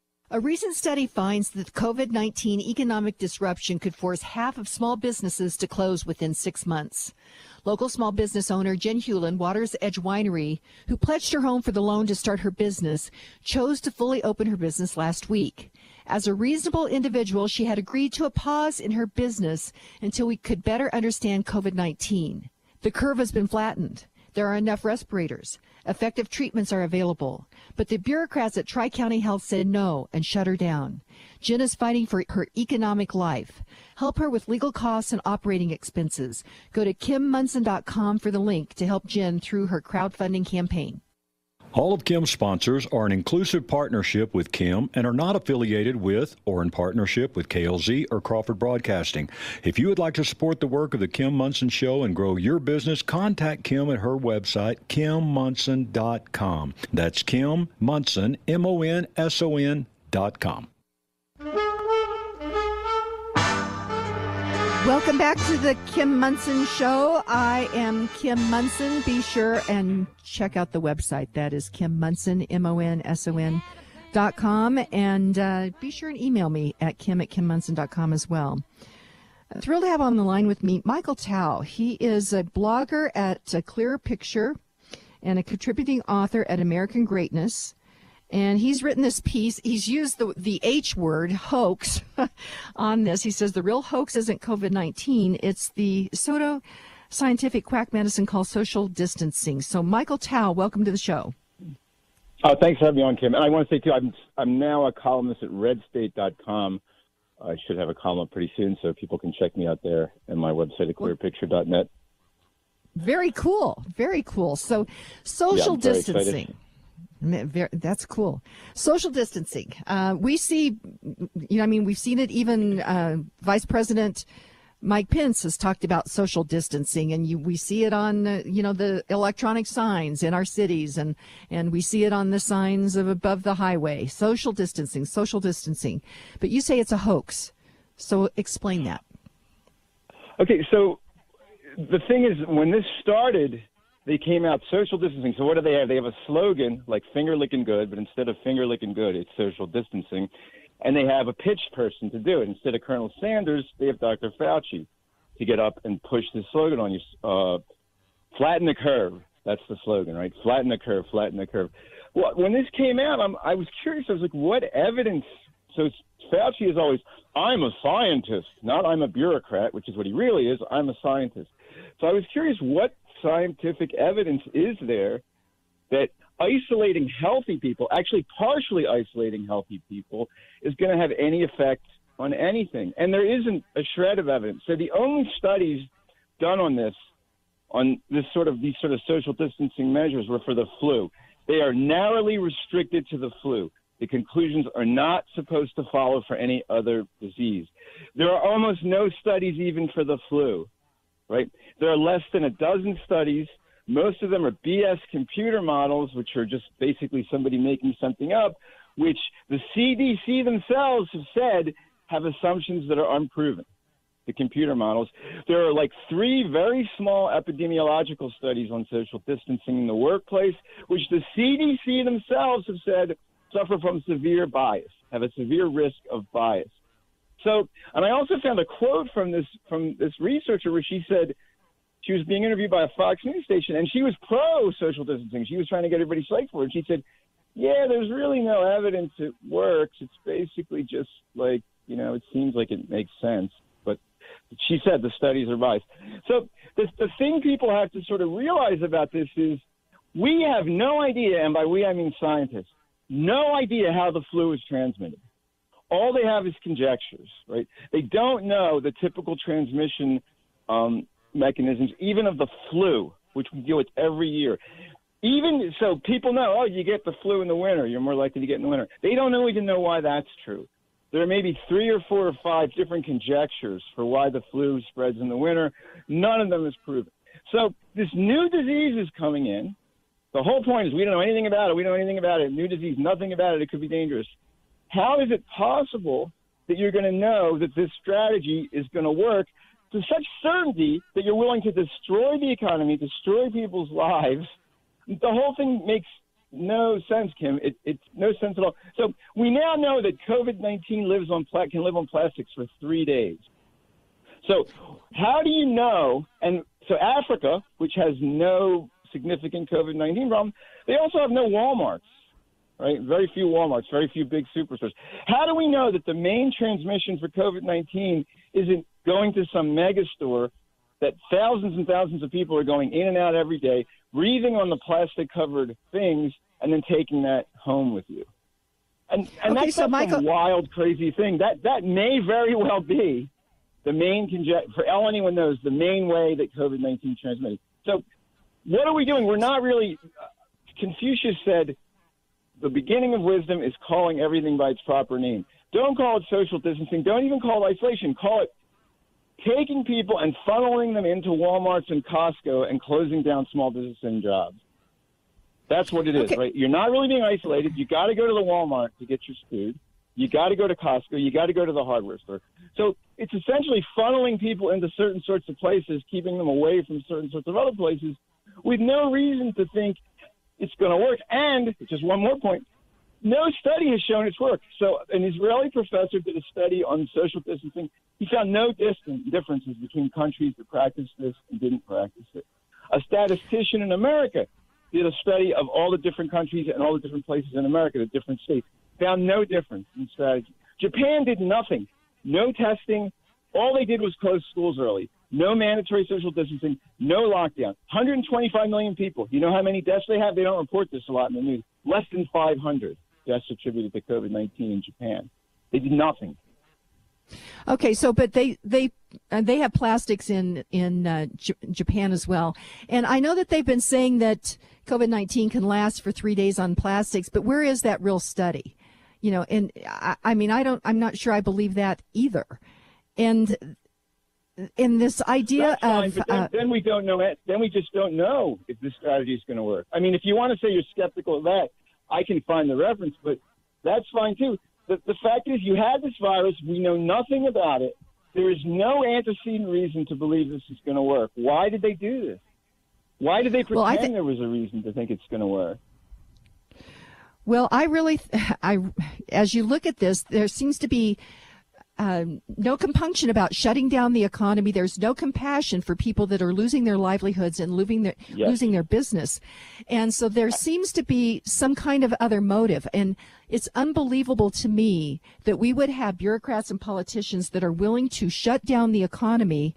A recent study finds that COVID nineteen economic disruption could force half of small businesses to close within six months. Local small business owner Jen Hewlin, Water's Edge Winery, who pledged her home for the loan to start her business, chose to fully open her business last week. As a reasonable individual, she had agreed to a pause in her business until we could better understand COVID nineteen. The curve has been flattened. There are enough respirators. Effective treatments are available. But the bureaucrats at Tri-County Health said no and shut her down. Jen is fighting for her economic life. Help her with legal costs and operating expenses. Go to kim munson dot com for the link to help Jen through her crowdfunding campaign. All of Kim's sponsors are an inclusive partnership with Kim and are not affiliated with or in partnership with K L Z or Crawford Broadcasting. If you would like to support the work of the Kim Monson Show and grow your business, contact Kim at her website, kim munson dot com. That's Kim Monson, M O N S O N dot com. Welcome back to the Kim Monson Show. I am Kim Monson. Be sure and check out the website. That is Kim Monson, M O N S O N dot com. And uh, be sure and email me at kim at kim munson dot com as well. I'm thrilled to have on the line with me Michael Tao. He is a blogger at A Clearer Picture and a contributing author at American Greatness. And he's written this piece. He's used the the H word, hoax, on this. He says the real hoax isn't COVID nineteen. It's the pseudo-scientific quack medicine called social distancing. So, Michael Tao, welcome to the show. Uh, thanks for having me on, Kim. And I want to say, too, I'm, I'm now a columnist at red state dot com. I should have a column up pretty soon, so people can check me out there and my website at clear picture dot net. Very cool. Very cool. So, social yeah, distancing. That's cool. Social distancing. Uh, we see, you know, I mean, we've seen it. Even uh, Vice President Mike Pence has talked about social distancing, and you, we see it on, uh, you know, the electronic signs in our cities, and, and we see it on the signs of above the highway. Social distancing, social distancing. But you say it's a hoax. So explain that. Okay, so the thing is, when this started, they came out social distancing. So what do they have? They have a slogan like finger licking good, but instead of finger licking good, it's social distancing. And they have a pitch person to do it. Instead of Colonel Sanders, they have Doctor Fauci to get up and push the slogan on you. Uh, flatten the curve. That's the slogan, right? Flatten the curve, flatten the curve. Well, when this came out, I'm, I was curious. I was like, what evidence? So Fauci is always, I'm a scientist, not I'm a bureaucrat, which is what he really is. I'm a scientist. So I was curious, what scientific evidence is there that isolating healthy people, actually partially isolating healthy people, is going to have any effect on anything? And there isn't a shred of evidence. So the only studies done on this, on this sort of these sort of social distancing measures, were for the flu. They are narrowly restricted to the flu. The conclusions are not supposed to follow for any other disease. There are almost no studies even for the flu, right? There are less than a dozen studies. Most of them are B S computer models, which are just basically somebody making something up, which the C D C themselves have said have assumptions that are unproven, the computer models. There are like three very small epidemiological studies on social distancing in the workplace, which the C D C themselves have said suffer from severe bias, have a severe risk of bias. So, and I also found a quote from this from this researcher where she said, she was being interviewed by a Fox News station, and she was pro social distancing. She was trying to get everybody psyched for it. And she said, yeah, there's really no evidence it works. It's basically just like, you know, it seems like it makes sense. But she said the studies are biased. So the, the thing people have to sort of realize about this is we have no idea, and by we I mean scientists, no idea how the flu is transmitted. All they have is conjectures, right? They don't know the typical transmission um, mechanisms, even of the flu, which we deal with every year. Even so, people know, oh, you get the flu in the winter. You're more likely to get in the winter. They don't know, even know why that's true. There are maybe three or four or five different conjectures for why the flu spreads in the winter. None of them is proven. So this new disease is coming in. The whole point is we don't know anything about it. We don't know anything about it. New disease, nothing about it. It could be dangerous. How is it possible that you're going to know that this strategy is going to work to such certainty that you're willing to destroy the economy, destroy people's lives? The whole thing makes no sense, Kim. It, it's no sense at all. So we now know that COVID nineteen lives on pla- can live on plastics for three days. So how do you know? And so Africa, which has no significant COVID nineteen problem, they also have no Walmarts, right? Very few Walmarts, very few big superstores. How do we know that the main transmission for COVID nineteen isn't going to some mega store that thousands and thousands of people are going in and out every day, breathing on the plastic-covered things, and then taking that home with you? And, and okay, that's so not Michael- some wild, crazy thing. That that may very well be the main conjecture, for all anyone knows, the main way that COVID nineteen transmitted. So what are we doing? We're not really uh, – Confucius said the beginning of wisdom is calling everything by its proper name. Don't call it social distancing. Don't even call it isolation. Call it taking people and funneling them into Walmarts and Costco and closing down small business and jobs. That's what it is, Okay. right? You're not really being isolated. You got to go to the Walmart to get your food. You got to go to Costco. You got to go to the hardware store. So it's essentially funneling people into certain sorts of places, keeping them away from certain sorts of other places with no reason to think it's going to work. And just one more point, no study has shown its work. So an Israeli professor did a study on social distancing. He found no distant differences between countries that practiced this and didn't practice it. A statistician in America did a study of all the different countries and all the different places in America, the different states, found no difference in strategy. Japan did nothing. No testing. All they did was close schools early. No mandatory social distancing. No lockdown. one hundred twenty-five million people. You know how many deaths they have? They don't report this a lot in the news. Less than five hundred deaths attributed to COVID nineteen in Japan. They did nothing. Okay, so but they they uh, they have plastics in in uh, J- Japan as well, and I know that they've been saying that COVID nineteen can last for three days on plastics, but where is that real study? You know, and I, I mean, I don't, I'm not sure I believe that either. And in this idea That's fine, of but then, uh, then we don't know it. Then we just don't know if this strategy is going to work. I mean, if you want to say you're skeptical of that, I can find the reference, but that's fine too. The, the fact is, you had this virus. We know nothing about it. There is no antecedent reason to believe this is going to work. Why did they do this? Why did they pretend Well, I thi- there was a reason to think it's going to work? Well, I really, I, as you look at this, there seems to be um, no compunction about shutting down the economy. There's no compassion for people that are losing their livelihoods and losing their Yes. losing their business, and so there seems to be some kind of other motive. And it's unbelievable to me that we would have bureaucrats and politicians that are willing to shut down the economy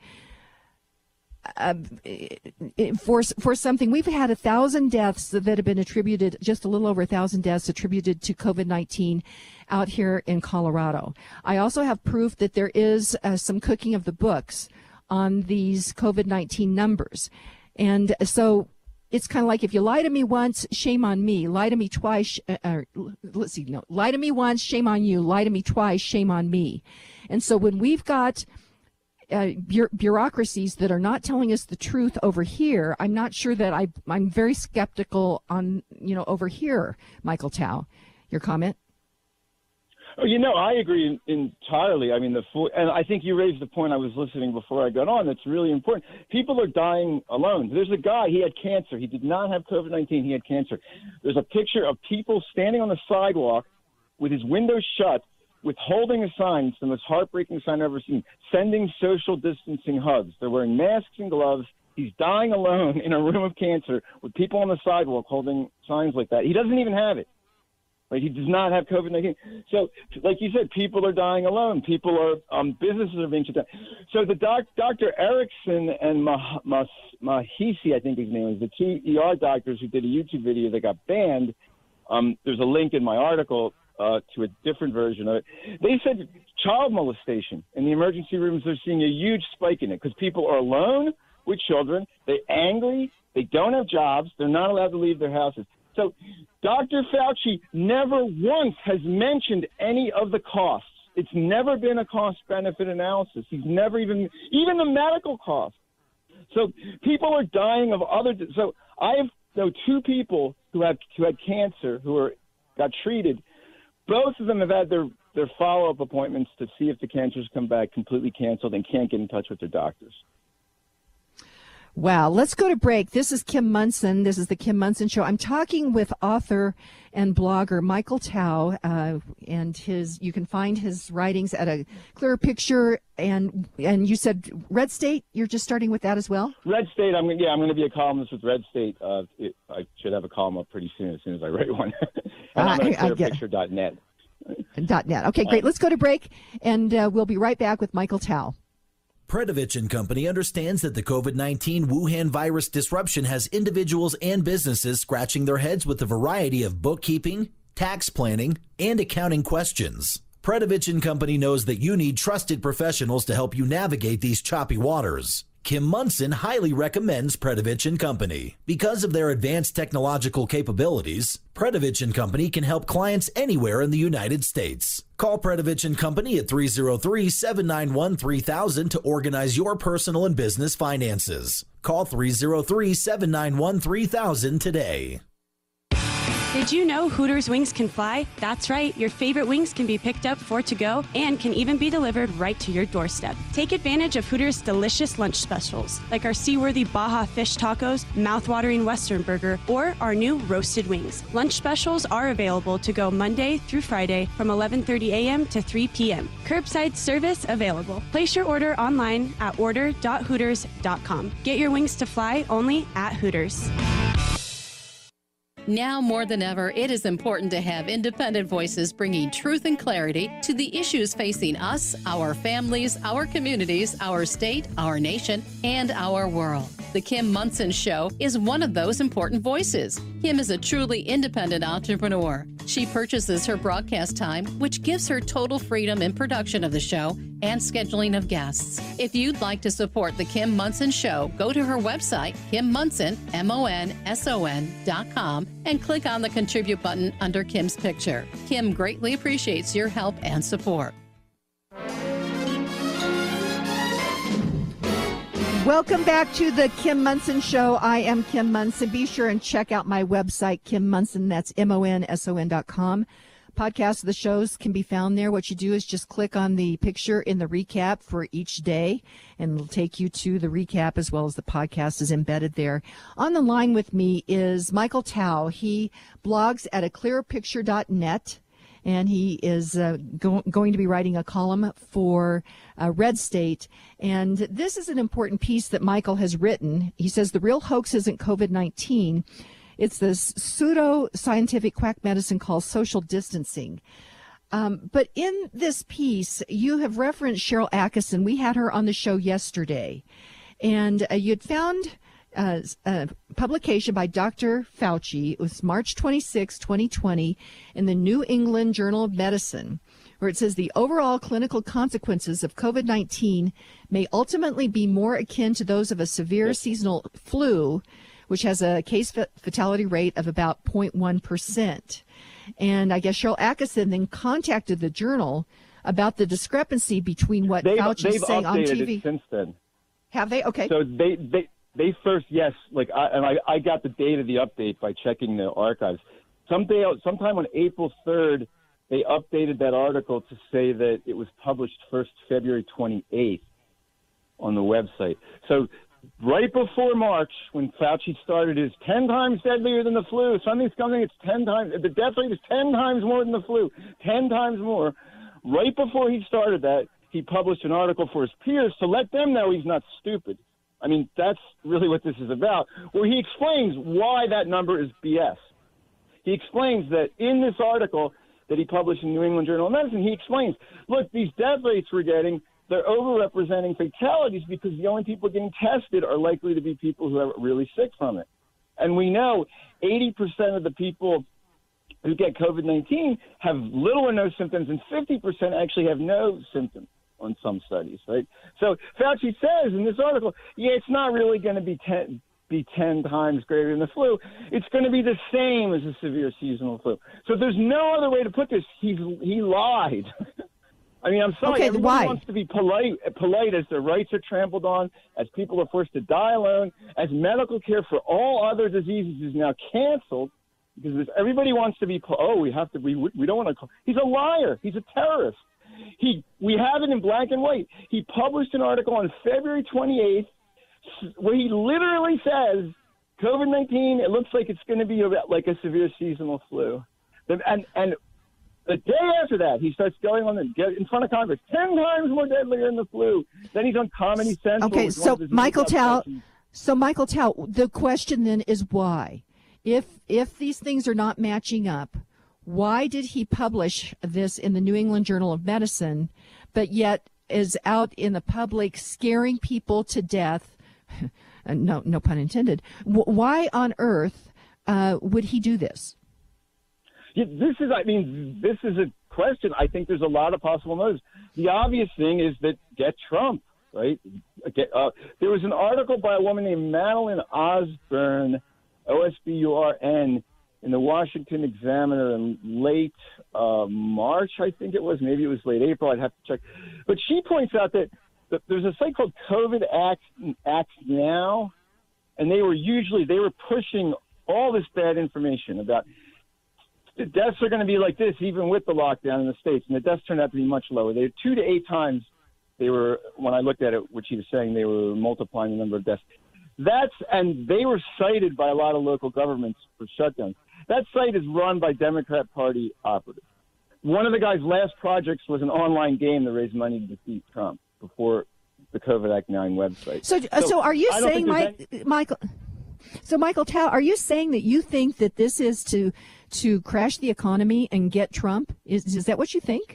Uh, for for something. We've had a thousand deaths that have been attributed, just a little over a thousand deaths attributed to COVID nineteen out here in Colorado. I also have proof that there is uh, some cooking of the books on these COVID nineteen numbers. And so it's kind of like, if you lie to me once, shame on me. Lie to me twice. Uh, uh, let's see. No, lie to me once, shame on you. Lie to me twice, shame on me. And so when we've got Uh, bu- bureaucracies that are not telling us the truth over here, I'm not sure that I, I'm very skeptical on, you know, over here, Michael Tao. Your comment? Oh, you know, I agree entirely. I mean, the full, and I think you raised the point I was listening before I got on. That's really important. People are dying alone. There's a guy, he had cancer. He did not have COVID nineteen. He had cancer. There's a picture of people standing on the sidewalk with his windows shut, with holding a sign. It's the most heartbreaking sign I've ever seen, sending social distancing hugs. They're wearing masks and gloves, He's dying alone in a room of cancer with people on the sidewalk holding signs like that. He doesn't even have it. Like, he does not have COVID nineteen. So, like you said, people are dying alone. People are, um, businesses are being shut down. So the doc, Doctor Erickson and Mah, Mah, Mahisi, I think his name is, the two E R doctors who did a YouTube video that got banned. Um, there's a link in my article uh, to a different version of it. They said child molestation in the emergency rooms, they're seeing a huge spike in it because people are alone with children. They're angry. They don't have jobs. They're not allowed to leave their houses. So Doctor Fauci never once has mentioned any of the costs. It's never been a cost-benefit analysis. He's never even, even the medical costs. So people are dying of other, so I have, know two people who had, who had cancer who are, got treated. Both of them have had their, their follow-up appointments to see if the cancers come back completely canceled and can't get in touch with their doctors. Wow. Let's go to break. This is Kim Monson. This is the Kim Monson Show. I'm talking with author and blogger Michael Tao, uh, and his. You can find his writings at A Clearer Picture. And and you said Red State. You're just starting with that as well. Red State. I'm yeah. I'm going to be a columnist with Red State. Uh, it, I should have a column up pretty soon as soon as I write one. And I'm at clear picture dot net. Dot net. Okay, great. Let's go to break, and uh, we'll be right back with Michael Tao. Predovich and Company understands that the COVID nineteen Wuhan virus disruption has individuals and businesses scratching their heads with a variety of bookkeeping, tax planning, and accounting questions. Predovich and Company knows that you need trusted professionals to help you navigate these choppy waters. Kim Monson highly recommends Predovich and Company. Because of their advanced technological capabilities, Predovich and Company can help clients anywhere in the United States. Call Predovich and Company at three oh three, seven nine one, three thousand to organize your personal and business finances. Call three oh three, seven nine one, three thousand today. Did you know Hooters wings can fly? That's right, your favorite wings can be picked up for to go and can even be delivered right to your doorstep. Take advantage of Hooters' delicious lunch specials, like our seaworthy Baja fish tacos, mouth-watering Western burger, or our new roasted wings. Lunch specials are available to go Monday through Friday from eleven thirty a.m. to three p.m. Curbside service available. Place your order online at order dot hooters dot com. Get your wings to fly only at Hooters. Now more than ever, it is important to have independent voices bringing truth and clarity to the issues facing us, our families, our communities, our state, our nation, and our world. The Kim Monson Show is one of those important voices. Kim is a truly independent entrepreneur. She purchases her broadcast time, which gives her total freedom in production of the show and scheduling of guests. If you'd like to support the Kim Monson Show, go to her website, Kim Monson, M O N S O N dot com, and click on the Contribute button under Kim's picture. Kim greatly appreciates your help and support. Welcome back to the Kim Monson Show. I am Kim Monson. Be sure and check out my website, Kim Monson. That's M O N S O N dot com. Podcasts of the shows can be found there. What you do is just click on the picture in the recap for each day, and it'll take you to the recap as well as the podcast is embedded there. On the line with me is Michael Tao. He blogs at a clearer picture dot net. And he is uh, go- going to be writing a column for uh, Red State. And this is an important piece that Michael has written. He says the real hoax isn't COVID nineteen. It's this pseudo-scientific quack medicine called social distancing. Um, but in this piece, you have referenced Sharyl Attkisson. We had her on the show yesterday. And uh, you'd found uh, a publication by Doctor Fauci. It was March twenty-sixth, twenty twenty, in the New England Journal of Medicine, where it says the overall clinical consequences of COVID nineteen may ultimately be more akin to those of a severe seasonal flu, which has a case fatality rate of about zero point one percent. And I guess Sharyl Attkisson then contacted the journal about the discrepancy between what they've, Fauci's they've saying on updated T V. It since then. Have they? Okay. So they they they first yes, like I, and I, I got the date of the update by checking the archives. Someday, sometime on April third, they updated that article to say that it was published first February twenty-eighth on the website. So right before March, when Fauci started his ten times deadlier than the flu, something's coming, it's ten times, the death rate is ten times more than the flu, ten times more. Right before he started that, he published an article for his peers to let them know he's not stupid I mean, that's really what this is about, where he explains why that number is B S. He explains that in this article that he published in New England Journal of Medicine, he explains, look, these death rates we're getting, they're overrepresenting fatalities because the only people getting tested are likely to be people who are really sick from it. And we know eighty percent of the people who get COVID nineteen have little or no symptoms, and fifty percent actually have no symptoms on some studies, right? So Fauci says in this article, yeah, it's not really going to be ten, be ten times greater than the flu. It's going to be the same as a severe seasonal flu. So there's no other way to put this. He he lied. I mean, I'm sorry. Okay, Everybody why? wants to be polite, polite as their rights are trampled on, as people are forced to die alone, as medical care for all other diseases is now canceled because this, everybody wants to be. Oh, we have to. We we don't want to. He's a liar. He's a terrorist. He we have it in black and white. He published an article on February twenty-eighth where he literally says COVID nineteen. It looks like it's going to be about like a severe seasonal flu, and and. The day after that, he starts going on and get in front of Congress, ten times more deadly than the flu. Then he's on Comedy Central. Okay, with so one of his Michael makeup Tao, sessions. so Michael Tao, the question then is why? If if these things are not matching up, why did he publish this in the New England Journal of Medicine, but yet is out in the public scaring people to death? no, no pun intended. W- why on earth uh, would he do this? Yeah, this is, I mean, this is a question. I think there's a lot of possible motives. The obvious thing is that get Trump, right? Get, uh, there was an article by a woman named Madeline Osborne, O S B U R N, in the Washington Examiner in late uh, March, I think it was. Maybe it was late April. I'd have to check. But she points out that, that there's a site called COVID Act, Act Now, and they were usually, they were pushing all this bad information about the deaths are going to be like this, even with the lockdown in the States. And the deaths turned out to be much lower. They were two to eight times. They were, when I looked at it, which he was saying, they were multiplying the number of deaths. That's, and they were cited by a lot of local governments for shutdowns. That site is run by Democrat Party operatives. One of the guy's last projects was an online game to raise money to defeat Trump before the COVID Act nine website. So, so, so are you I don't saying, think Mike, any- Michael? So, Michael Tao, are you saying that you think that this is to to crash the economy and get Trump? Is is that what you think?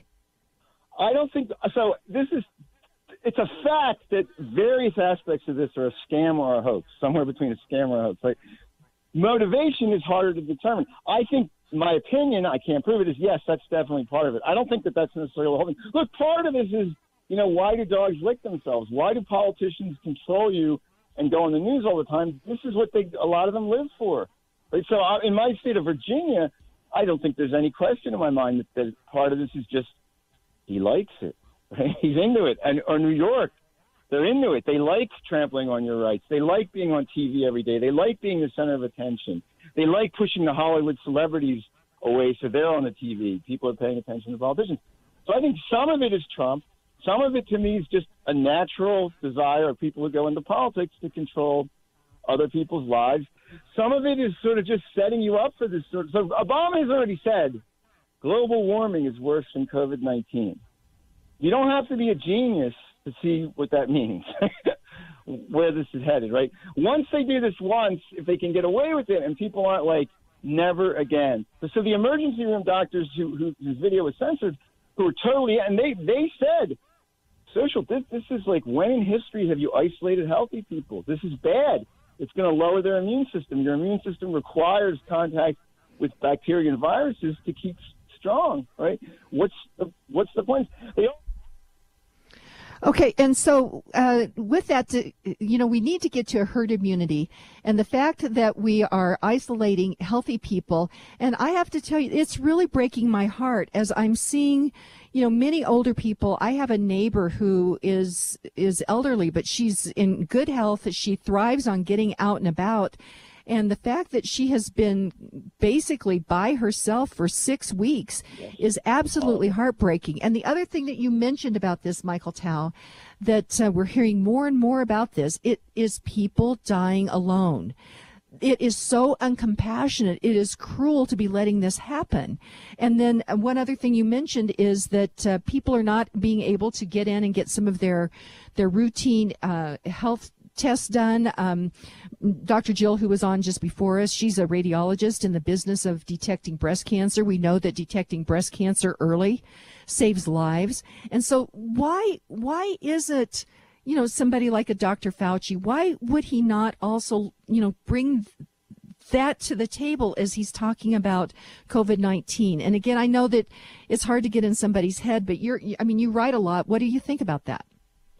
I don't think so. This is it's a fact that various aspects of this are a scam or a hoax, somewhere between a scam or a hoax. Like, motivation is harder to determine. I think, my opinion, I can't prove it, is yes, that's definitely part of it. I don't think that that's necessarily the whole thing. Look, part of this is, you know, why do dogs lick themselves? Why do politicians control you and go on the news all the time? This is what they, a lot of them live for. Right? So uh, in my state of Virginia, I don't think there's any question in my mind that, that part of this is just he likes it. Right? He's into it. And or New York, they're into it. They like trampling on your rights. They like being on T V every day. They like being the center of attention. They like pushing the Hollywood celebrities away so they're on the T V. People are paying attention to politicians. So I think some of it is Trump. Some of it, to me, is just a natural desire of people who go into politics to control other people's lives. Some of it is sort of just setting you up for this sort of. So Obama has already said global warming is worse than COVID nineteen. You don't have to be a genius to see what that means, where this is headed, right? Once they do this once, if they can get away with it and people aren't like, never again. So the emergency room doctors who, who whose video was censored, who were totally, and they, they said, social, this, this is like, when in history have you isolated healthy people? This is bad. It's going to lower their immune system. Your immune system requires contact with bacteria and viruses to keep strong, right? What's the, what's the point? They all- Okay, and so uh, with that, to, you know, we need to get to a herd immunity, and the fact that we are isolating healthy people, and I have to tell you, it's really breaking my heart as I'm seeing, you know, many older people. I have a neighbor who is is elderly, but she's in good health. She thrives on getting out and about. And the fact that she has been basically by herself for six weeks is absolutely heartbreaking. And the other thing that you mentioned about this, Michael Tao, that uh, we're hearing more and more about this, it is people dying alone. It is so uncompassionate. It is cruel to be letting this happen. And then one other thing you mentioned is that uh, people are not being able to get in and get some of their their routine uh, health tests done. Um, Doctor Jill, who was on just before us, she's a radiologist in the business of detecting breast cancer. We know that detecting breast cancer early saves lives. And so why why is it, you know, somebody like a Doctor Fauci, why would he not also, you know, bring that to the table as he's talking about COVID nineteen? And again, I know that it's hard to get in somebody's head, but you're, I mean, you write a lot. What do you think about that?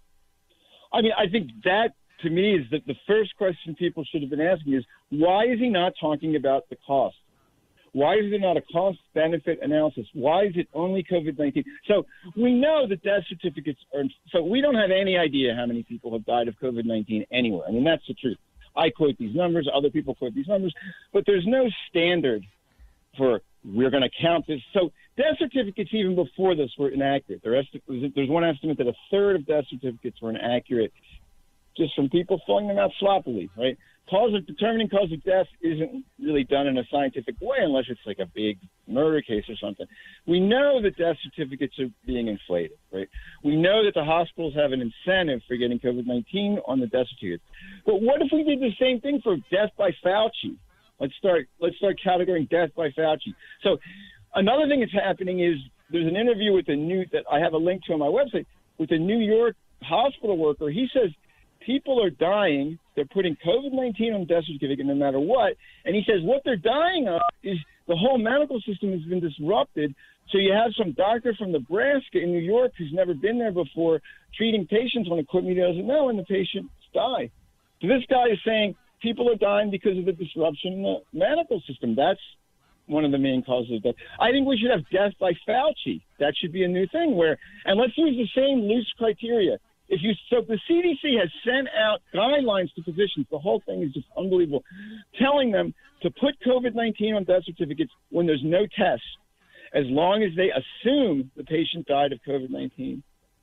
I mean, I think that, to me, is that the first question people should have been asking is, why is he not talking about the cost? Why is there not a cost-benefit analysis? Why is it only COVID nineteen? So we know that death certificates are – so we don't have any idea how many people have died of COVID nineteen anywhere. I mean, that's the truth. I quote these numbers. Other people quote these numbers. But there's no standard for we're going to count this. So death certificates even before this were inaccurate. There esti- there's one estimate that a third of death certificates were inaccurate just from people filling them out sloppily, right? Cause of determining cause of death isn't really done in a scientific way unless it's like a big murder case or something. We know that death certificates are being inflated, right? We know that the hospitals have an incentive for getting COVID nineteen on the death certificates. But what if we did the same thing for death by Fauci? Let's start. Let's start categorizing death by Fauci. So another thing that's happening is there's an interview with a new that I have a link to on my website with a New York hospital worker. He says people are dying. They're putting COVID nineteen on the death certificate no matter what. And he says what they're dying of is the whole medical system has been disrupted. So you have some doctor from Nebraska in New York who's never been there before treating patients on equipment he doesn't know, and the patients die. So this guy is saying people are dying because of the disruption in the medical system. That's one of the main causes of death. I think we should have death by Fauci. That should be a new thing where, and let's use the same loose criteria. If you, so the C D C has sent out guidelines to physicians. The whole thing is just unbelievable, telling them to put COVID nineteen on death certificates when there's no tests, as long as they assume the patient died of COVID nineteen.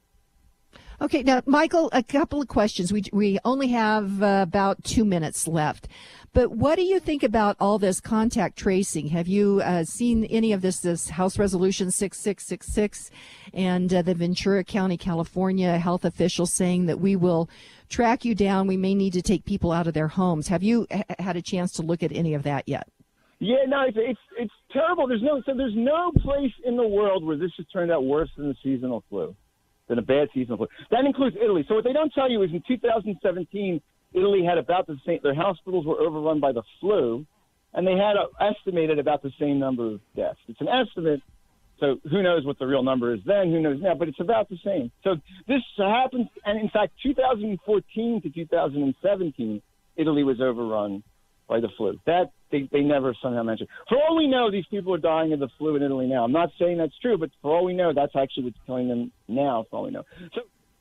Okay, now, Michael, a couple of questions. We we only have uh, about two minutes left. But what do you think about all this contact tracing? Have you uh, seen any of this, this House Resolution six six six six and uh, the Ventura County, California health officials saying that we will track you down, we may need to take people out of their homes? Have you h- had a chance to look at any of that yet? Yeah, no, it's, it's it's terrible. There's no so there's no place in the world where this has turned out worse than the seasonal flu, than a bad seasonal flu. That includes Italy. So what they don't tell you is in two thousand seventeen, Italy had about the same. Their hospitals were overrun by the flu, and they had a, estimated about the same number of deaths. It's an estimate, so who knows what the real number is then? Who knows now? But it's about the same. So this happens, and in fact, two thousand fourteen to two thousand seventeen, Italy was overrun by the flu. That they, they never somehow mentioned. For all we know, these people are dying of the flu in Italy now. I'm not saying that's true, but for all we know, that's actually what's killing them now, for all we know. So,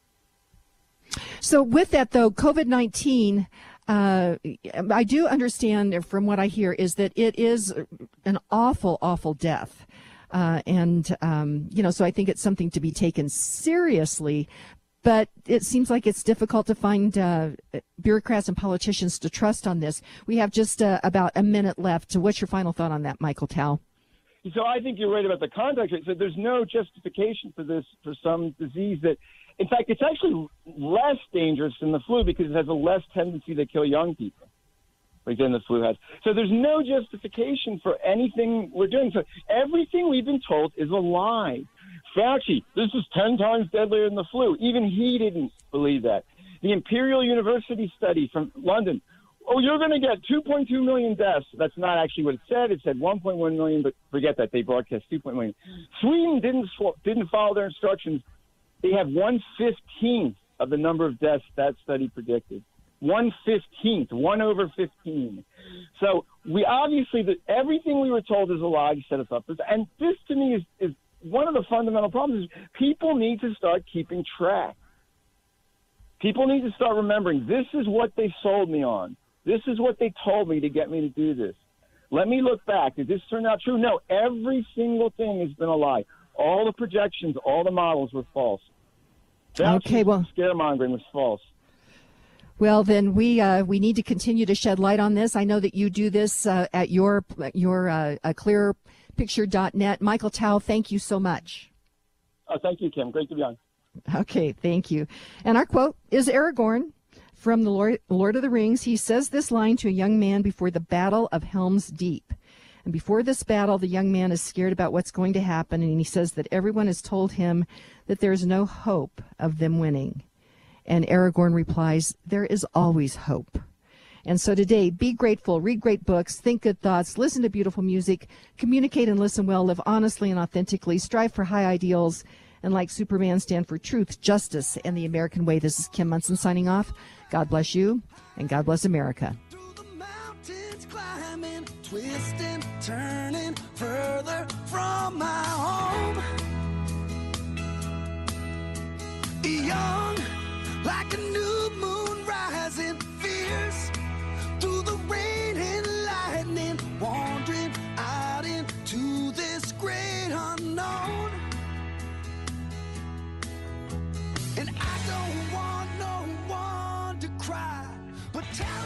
so with that, though, COVID nineteen, uh, I do understand from what I hear is that it is an awful, awful death. Uh, and, um, you know, so I think it's something to be taken seriously. But it seems like it's difficult to find uh, bureaucrats and politicians to trust on this. We have just uh, about a minute left. So what's your final thought on that, Michael Tao? So I think you're right about the contact rate. So there's no justification for this, for some disease that, in fact, it's actually less dangerous than the flu because it has a less tendency to kill young people, like than the flu has. So there's no justification for anything we're doing. So everything we've been told is a lie. Fauci, this is ten times deadlier than the flu. Even he didn't believe that. The Imperial University study from London, oh, you're going to get two point two million deaths. That's not actually what it said. It said one point one million, but forget that. They broadcast two point one million. Sweden didn't, didn't follow their instructions. They have one fifteenth of the number of deaths that study predicted. one fifteenth, one over fifteen. So we obviously, the, everything we were told is a lie to set us up. And this, to me, is, is one of the fundamental problems is people need to start keeping track. People need to start remembering this is what they sold me on. This is what they told me to get me to do this. Let me look back. Did this turn out true? No, every single thing has been a lie. All the projections, all the models were false. Okay, well, scaremongering was false. Well, then we uh, we need to continue to shed light on this. I know that you do this uh, at your your uh, clear picture dot net. Michael Tao, thank you so much. Oh, thank you, Kim. Great to be on. Okay, thank you. And our quote is Aragorn. From the Lord, Lord of the Rings, he says this line to a young man before the Battle of Helm's Deep. And before this battle, the young man is scared about what's going to happen, and he says that everyone has told him that there's no hope of them winning. And Aragorn replies, there is always hope. And so today, be grateful, read great books, think good thoughts, listen to beautiful music, communicate and listen well, live honestly and authentically, strive for high ideals, and like Superman, stand for truth, justice, and the American way. This is Kim Monson signing off. God bless you, and God bless America. Twisting, turning further from my home. Young, like a new moon rising, fierce through the rain and lightning, wandering out into this great unknown. And I don't want no one to cry, but tell